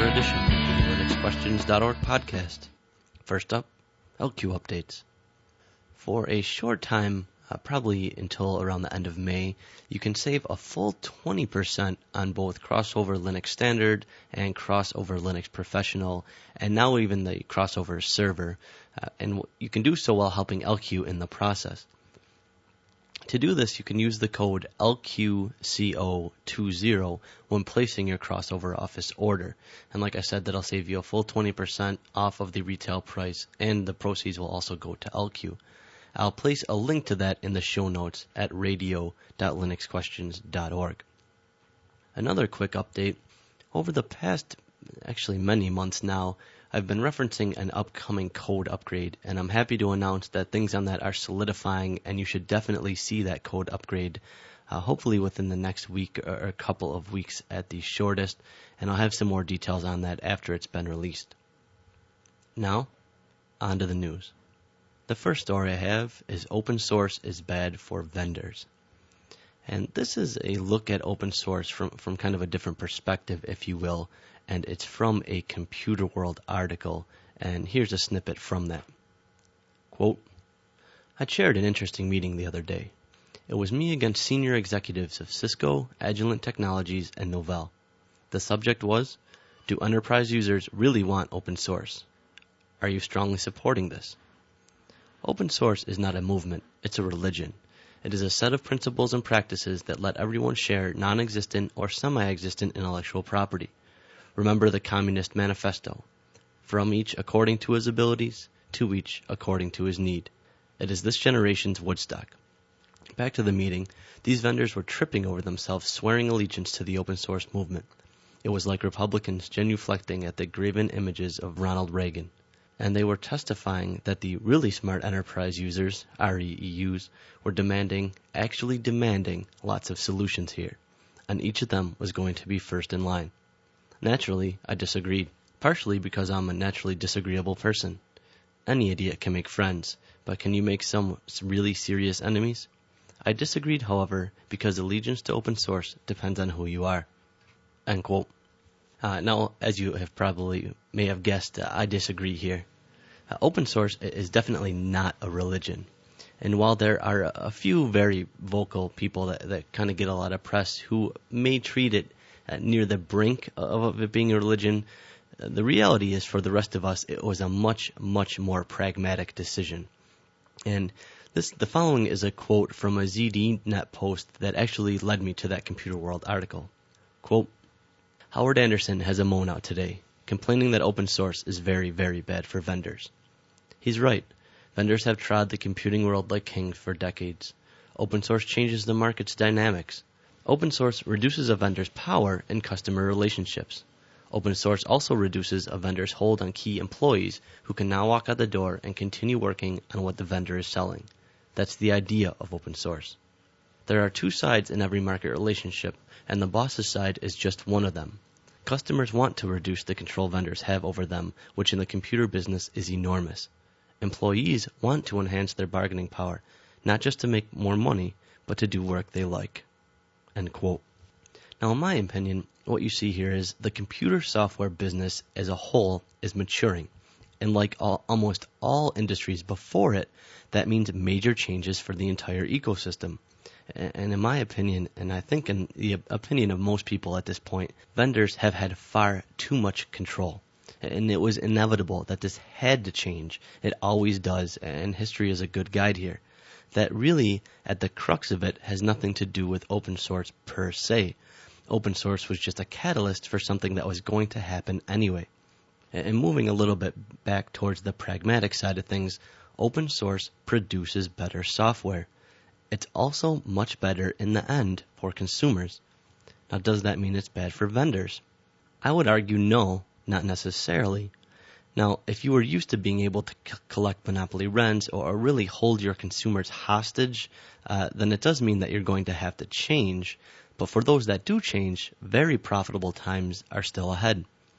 another edition of the LinuxQuestions.org podcast. First up, LQ updates. For a short time, probably until around the end of May, you can save a full 20% on both Crossover Linux Standard and Crossover Linux Professional, and now even the Crossover Server, and you can do so while helping LQ in the process. To do this, you can use the code LQCO20 when placing your Crossover Office order. And like I said, that'll save you a full 20% off of the retail price, and the proceeds will also go to LQ. I'll place a link to that in the show notes at radio.linuxquestions.org. Another quick update. Over the past, many months now, I've been referencing an upcoming code upgrade, and I'm happy to announce that things on that are solidifying, and you should definitely see that code upgrade, hopefully within the next week or a couple of weeks at the shortest, and I'll have some more details on that after it's been released. Now, on to the news. The first story I have is open source is bad for vendors. And this is a look at open source from kind of a different perspective, if you will, and it's from a Computer World article, and here's a snippet from that. Quote, I chaired an interesting meeting the other day. It was me against senior executives of Cisco, Agilent Technologies, and Novell. The subject was, do enterprise users really want open source? Are you strongly supporting this? Open source is not a movement, it's a religion. It is a set of principles and practices that let everyone share non-existent or semi-existent intellectual property. Remember the Communist Manifesto. From each according to his abilities, to each according to his need. It is this generation's Woodstock. Back to the meeting, these vendors were tripping over themselves, swearing allegiance to the open source movement. It was like Republicans genuflecting at the graven images of Ronald Reagan. And they were testifying that the really smart enterprise users, REEUs, were actually demanding lots of solutions here, and each of them was going to be first in line. Naturally, I disagreed, partially because I'm a naturally disagreeable person. Any idiot can make friends, but can you make some really serious enemies? I disagreed, however, because allegiance to open source depends on who you are. End quote. Now, as you have may have guessed, I disagree here. Open source is definitely not a religion. And while there are a few very vocal people that kind of get a lot of press who may treat it near the brink of it being a religion, the reality is for the rest of us, it was a much, much more pragmatic decision. And the following is a quote from a ZDNet post that actually led me to that Computer World article. Quote, Howard Anderson has a moan out today, complaining that open source is very, very bad for vendors. He's right. Vendors have trod the computing world like kings for decades. Open source changes the market's dynamics. Open source reduces a vendor's power in customer relationships. Open source also reduces a vendor's hold on key employees who can now walk out the door and continue working on what the vendor is selling. That's the idea of open source. There are two sides in every market relationship, and the boss's side is just one of them. Customers want to reduce the control vendors have over them, which in the computer business is enormous. Employees want to enhance their bargaining power, not just to make more money, but to do work they like. End quote. Now, in my opinion, what you see here is the computer software business as a whole is maturing. And like almost all industries before it, that means major changes for the entire ecosystem. And in my opinion, and I think in the opinion of most people at this point, vendors have had far too much control. And it was inevitable that this had to change. It always does, and history is a good guide here. That really, at the crux of it, has nothing to do with open source per se. Open source was just a catalyst for something that was going to happen anyway. And moving a little bit back towards the pragmatic side of things, open source produces better software. It's also much better in the end for consumers. Now, does that mean it's bad for vendors? I would argue no, not necessarily. Now, if you were used to being able to collect monopoly rents or really hold your consumers hostage, then it does mean that you're going to have to change. But for those that do change, very profitable times are still ahead.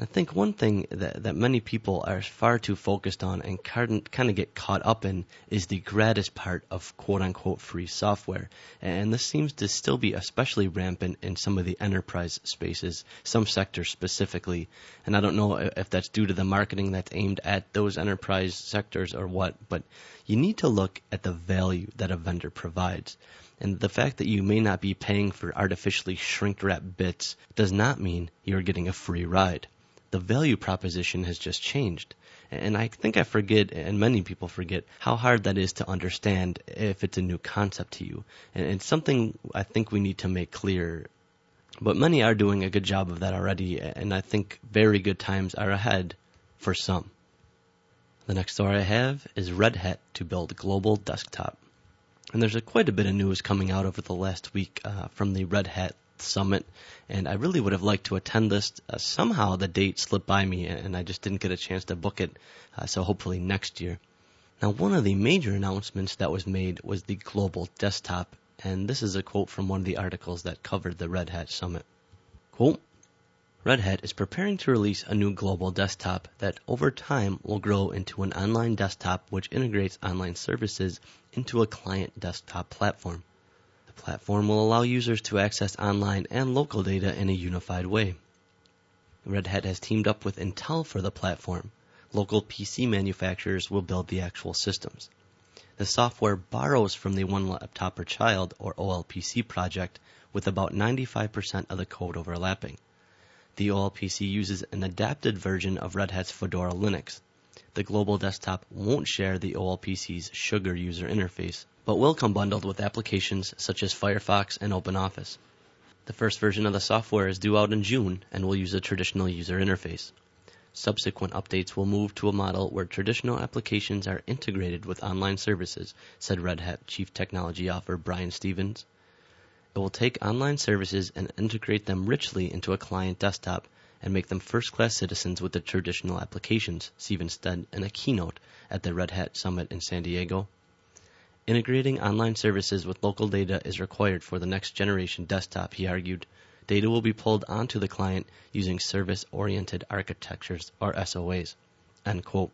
I think one thing that many people are far too focused on and kind of get caught up in is the gratis part of quote-unquote free software. And this seems to still be especially rampant in some of the enterprise spaces, some sectors specifically. And I don't know if that's due to the marketing that's aimed at those enterprise sectors or what, but you need to look at the value that a vendor provides. And the fact that you may not be paying for artificially shrink-wrapped bits does not mean you're getting a free ride. The value proposition has just changed. And I think I forget, and many people forget, how hard that is to understand if it's a new concept to you. And it's something I think we need to make clear. But many are doing a good job of that already, and I think very good times are ahead for some. The next story I have is Red Hat to build global desktop. And there's quite a bit of news coming out over the last week from the Red Hat Summit, and I really would have liked to attend this. Somehow the date slipped by me, and I just didn't get a chance to book it, so hopefully next year. Now, one of the major announcements that was made was the global desktop, and this is a quote from one of the articles that covered the Red Hat Summit. Quote, Red Hat is preparing to release a new global desktop that over time will grow into an online desktop which integrates online services into a client desktop platform. The platform will allow users to access online and local data in a unified way. Red Hat has teamed up with Intel for the platform. Local PC manufacturers will build the actual systems. The software borrows from the One Laptop Per Child, or OLPC project, with about 95% of the code overlapping. The OLPC uses an adapted version of Red Hat's Fedora Linux. The global desktop won't share the OLPC's Sugar user interface, but will come bundled with applications such as Firefox and OpenOffice. The first version of the software is due out in June and will use a traditional user interface. Subsequent updates will move to a model where traditional applications are integrated with online services, said Red Hat Chief Technology Officer Brian Stevens. It will take online services and integrate them richly into a client desktop and make them first-class citizens with the traditional applications, Stevens said in a keynote at the Red Hat Summit in San Diego. Integrating online services with local data is required for the next generation desktop, he argued. Data will be pulled onto the client using service-oriented architectures, or SOAs. End quote.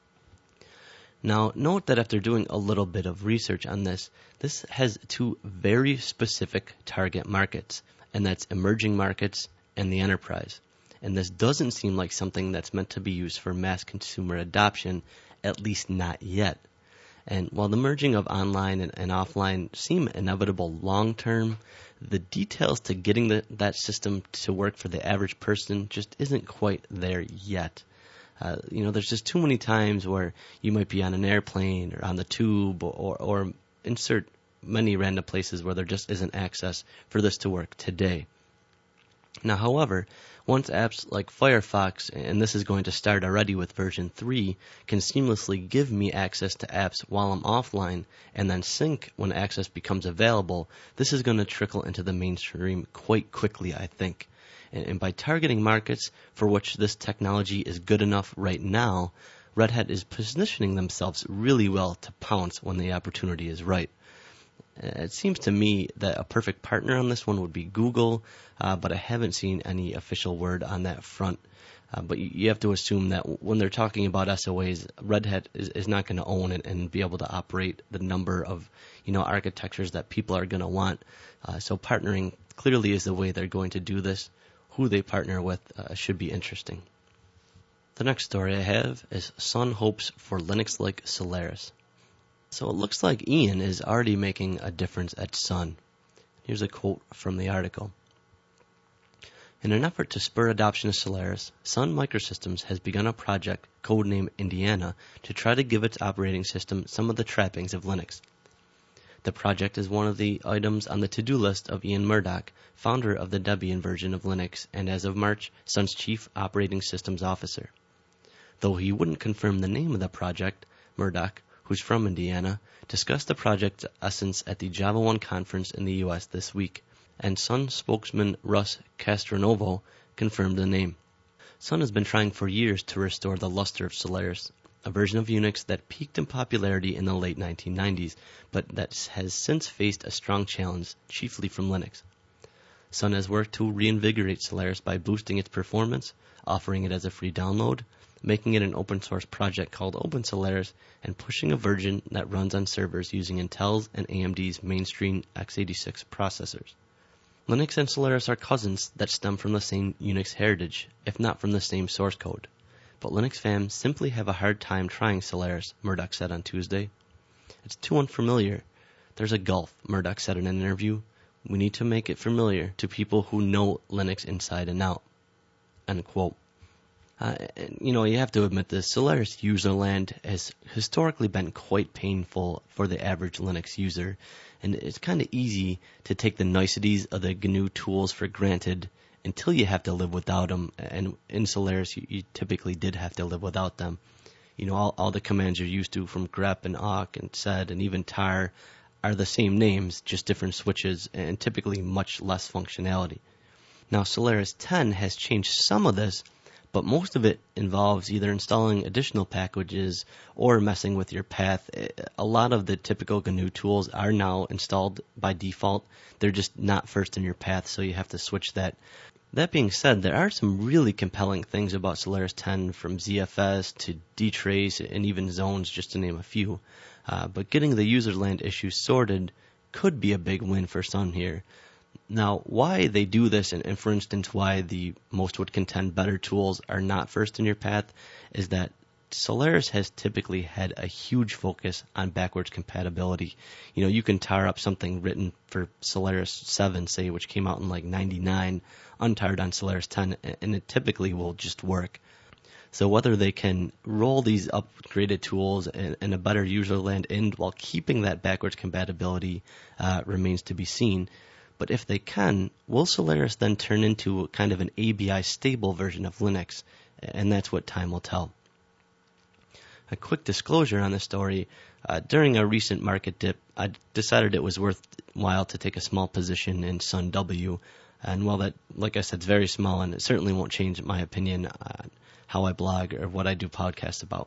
Now, note that after doing a little bit of research on this has two very specific target markets, and that's emerging markets and the enterprise. And this doesn't seem like something that's meant to be used for mass consumer adoption, at least not yet. And while the merging of online and offline seem inevitable long term, the details to getting that system to work for the average person just isn't quite there yet. There's just too many times where you might be on an airplane or on the tube or insert many random places where there just isn't access for this to work today. Now, however, once apps like Firefox, and this is going to start already with version 3, can seamlessly give me access to apps while I'm offline and then sync when access becomes available, this is going to trickle into the mainstream quite quickly, I think. And by targeting markets for which this technology is good enough right now, Red Hat is positioning themselves really well to pounce when the opportunity is right. It seems to me that a perfect partner on this one would be Google, but I haven't seen any official word on that front. But you have to assume that when they're talking about SOAs, Red Hat is not going to own it and be able to operate the number of architectures that people are going to want. So partnering clearly is the way they're going to do this. Who they partner with should be interesting. The next story I have is Sun hopes for Linux-like Solaris. So it looks like Ian is already making a difference at Sun. Here's a quote from the article. In an effort to spur adoption of Solaris, Sun Microsystems has begun a project codenamed Indiana to try to give its operating system some of the trappings of Linux. The project is one of the items on the to-do list of Ian Murdoch, founder of the Debian version of Linux and as of March, Sun's Chief Operating Systems Officer. Though he wouldn't confirm the name of the project, Murdoch, who's from Indiana, discussed the project's essence at the JavaOne conference in the U.S. this week, and Sun spokesman Russ Castronovo confirmed the name. Sun has been trying for years to restore the luster of Solaris, a version of Unix that peaked in popularity in the late 1990s, but that has since faced a strong challenge, chiefly from Linux. Sun has worked to reinvigorate Solaris by boosting its performance, offering it as a free download, making it an open source project called Open Solaris, and pushing a version that runs on servers using Intel's and AMD's mainstream x86 processors. Linux and Solaris are cousins that stem from the same Unix heritage, if not from the same source code. But Linux fans simply have a hard time trying Solaris, Murdoch said on Tuesday. It's too unfamiliar. There's a gulf, Murdoch said in an interview. We need to make it familiar to people who know Linux inside and out. End quote. You have to admit this, Solaris userland has historically been quite painful for the average Linux user, and it's kind of easy to take the niceties of the GNU tools for granted until you have to live without them, and in Solaris you typically did have to live without them. All the commands you're used to from grep and awk and sed and even tar are the same names, just different switches, and typically much less functionality. Now Solaris 10 has changed some of this, but most of it involves either installing additional packages or messing with your path. A lot of the typical GNU tools are now installed by default. They're just not first in your path, so you have to switch that. That being said, there are some really compelling things about Solaris 10, from ZFS to dtrace and even zones, just to name a few. But getting the userland issues sorted could be a big win for Sun here. Now, why they do this, and for instance why the most would contend better tools are not first in your path, is that Solaris has typically had a huge focus on backwards compatibility. You can tar up something written for Solaris 7, say, which came out in like 99, untarred on Solaris 10, and it typically will just work. So whether they can roll these upgraded tools and a better userland in while keeping that backwards compatibility remains to be seen. But if they can, will Solaris then turn into kind of an ABI stable version of Linux? And that's what time will tell. A quick disclosure on this story. During a recent market dip, I decided it was worthwhile to take a small position in Sun W. And while that, like I said, is very small, and it certainly won't change my opinion on how I blog or what I do podcasts about.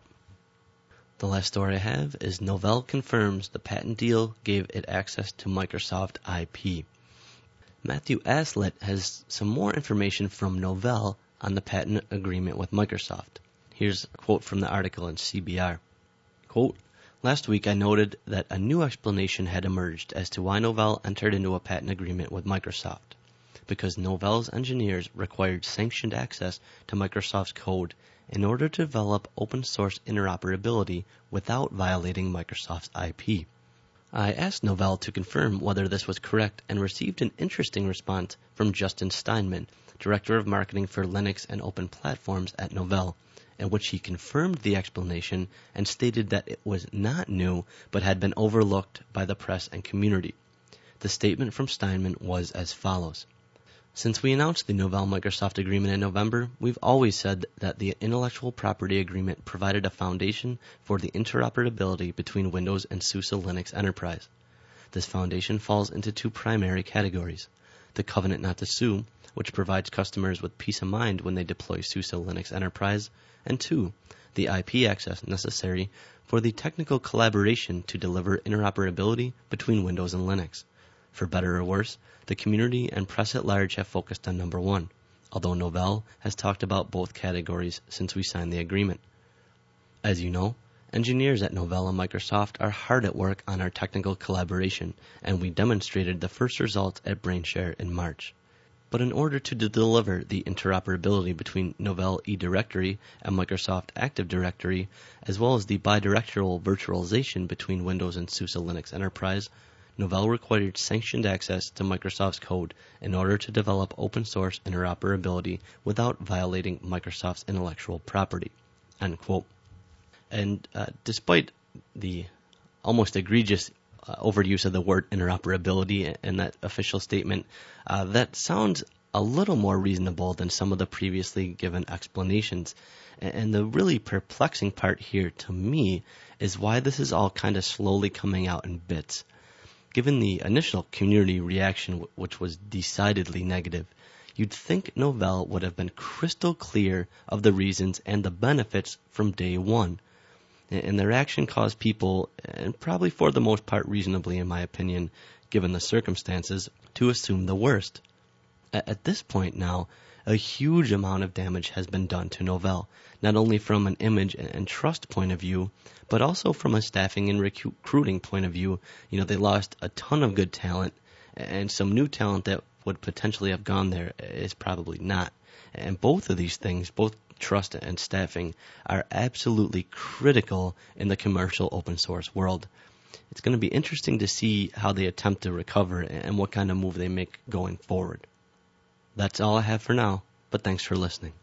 The last story I have is Novell confirms the patent deal gave it access to Microsoft IP. Matthew Aslett has some more information from Novell on the patent agreement with Microsoft. Here's a quote from the article in CBR. Quote, last week I noted that a new explanation had emerged as to why Novell entered into a patent agreement with Microsoft. Because Novell's engineers required sanctioned access to Microsoft's code in order to develop open source interoperability without violating Microsoft's IP. I asked Novell to confirm whether this was correct and received an interesting response from Justin Steinman, Director of Marketing for Linux and Open Platforms at Novell, in which he confirmed the explanation and stated that it was not new but had been overlooked by the press and community. The statement from Steinman was as follows. Since we announced the Novell-Microsoft agreement in November, we've always said that the intellectual property agreement provided a foundation for the interoperability between Windows and SUSE Linux Enterprise. This foundation falls into two primary categories. The covenant not to sue, which provides customers with peace of mind when they deploy SUSE Linux Enterprise, and two, the IP access necessary for the technical collaboration to deliver interoperability between Windows and Linux. For better or worse, the community and press at large have focused on number one, although Novell has talked about both categories since we signed the agreement. As you know, engineers at Novell and Microsoft are hard at work on our technical collaboration, and we demonstrated the first results at BrainShare in March. But in order to deliver the interoperability between Novell eDirectory and Microsoft Active Directory, as well as the bidirectional virtualization between Windows and SUSE Linux Enterprise, Novell required sanctioned access to Microsoft's code in order to develop open source interoperability without violating Microsoft's intellectual property. End quote. And despite the almost egregious overuse of the word interoperability in that official statement, that sounds a little more reasonable than some of the previously given explanations. And the really perplexing part here to me is why this is all kind of slowly coming out in bits. Given the initial community reaction, which was decidedly negative, you'd think Novell would have been crystal clear of the reasons and the benefits from day one. And their action caused people, and probably for the most part reasonably in my opinion, given the circumstances, to assume the worst. At this point now, a huge amount of damage has been done to Novell, not only from an image and trust point of view, but also from a staffing and recruiting point of view. They lost a ton of good talent, and some new talent that would potentially have gone there is probably not. And both of these things, both trust and staffing, are absolutely critical in the commercial open source world. It's going to be interesting to see how they attempt to recover and what kind of move they make going forward. That's all I have for now, but thanks for listening.